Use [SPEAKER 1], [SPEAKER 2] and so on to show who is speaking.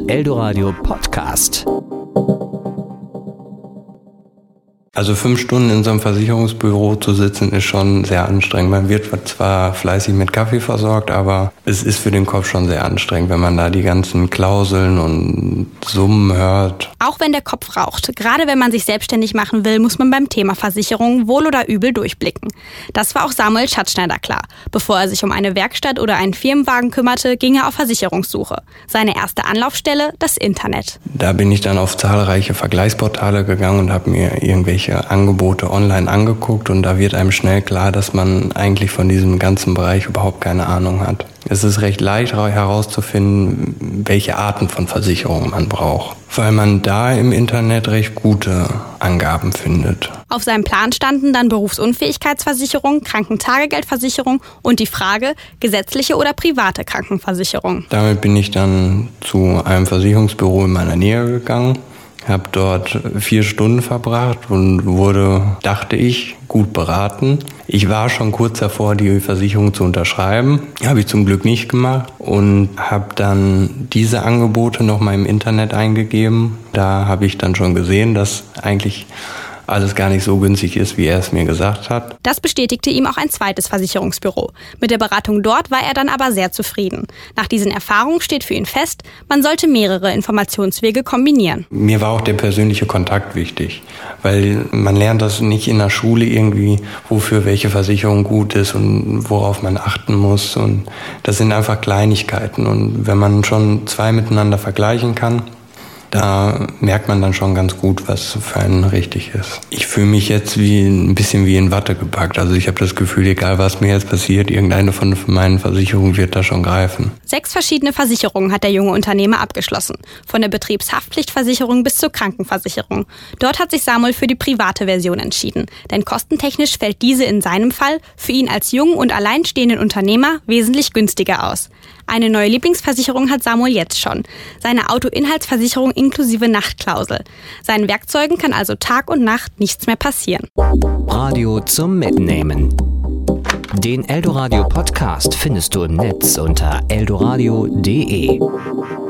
[SPEAKER 1] Eldoradio Podcast.
[SPEAKER 2] Also 5 Stunden in so einem Versicherungsbüro zu sitzen, ist schon sehr anstrengend. Man wird zwar fleißig mit Kaffee versorgt, aber es ist für den Kopf schon sehr anstrengend, wenn man da die ganzen Klauseln und Summen hört.
[SPEAKER 3] Auch wenn der Kopf raucht. Gerade wenn man sich selbstständig machen will, muss man beim Thema Versicherung wohl oder übel durchblicken. Das war auch Samuel Schatzschneider klar. Bevor er sich um eine Werkstatt oder einen Firmenwagen kümmerte, ging er auf Versicherungssuche. Seine erste Anlaufstelle, das Internet.
[SPEAKER 2] Da bin ich dann auf zahlreiche Vergleichsportale gegangen und habe mir irgendwelche Angebote online angeguckt, und da wird einem schnell klar, dass man eigentlich von diesem ganzen Bereich überhaupt keine Ahnung hat. Es ist recht leicht herauszufinden, welche Arten von Versicherungen man braucht, weil man da im Internet recht gute Angaben findet.
[SPEAKER 3] Auf seinem Plan standen dann Berufsunfähigkeitsversicherung, Krankentagegeldversicherung und die Frage, gesetzliche oder private Krankenversicherung.
[SPEAKER 2] Damit bin ich dann zu einem Versicherungsbüro in meiner Nähe gegangen, habe dort 4 Stunden verbracht und wurde, dachte ich, gut beraten. Ich war schon kurz davor, die Versicherung zu unterschreiben. Habe ich zum Glück nicht gemacht und habe dann diese Angebote nochmal im Internet eingegeben. Da habe ich dann schon gesehen, dass eigentlich alles gar nicht so günstig ist, wie er es mir gesagt hat.
[SPEAKER 3] Das bestätigte ihm auch ein zweites Versicherungsbüro. Mit der Beratung dort war er dann aber sehr zufrieden. Nach diesen Erfahrungen steht für ihn fest, man sollte mehrere Informationswege kombinieren.
[SPEAKER 2] Mir war auch der persönliche Kontakt wichtig, weil man lernt das nicht in der Schule irgendwie, wofür welche Versicherung gut ist und worauf man achten muss. Und das sind einfach Kleinigkeiten. Und wenn man schon 2 miteinander vergleichen kann, da merkt man dann schon ganz gut, was für einen richtig ist. Ich fühle mich jetzt ein bisschen wie in Watte gepackt. Also ich habe das Gefühl, egal was mir jetzt passiert, irgendeine von meinen Versicherungen wird da schon greifen. 6
[SPEAKER 3] verschiedene Versicherungen hat der junge Unternehmer abgeschlossen. Von der Betriebshaftpflichtversicherung bis zur Krankenversicherung. Dort hat sich Samuel für die private Version entschieden. Denn kostentechnisch fällt diese in seinem Fall für ihn als jungen und alleinstehenden Unternehmer wesentlich günstiger aus. Eine neue Lieblingsversicherung hat Samuel jetzt schon. Seine Autoinhaltsversicherung inklusive Nachtklausel. Seinen Werkzeugen kann also Tag und Nacht nichts mehr passieren.
[SPEAKER 1] Radio zum Mitnehmen. Den Eldoradio Podcast findest du im Netz unter eldoradio.de.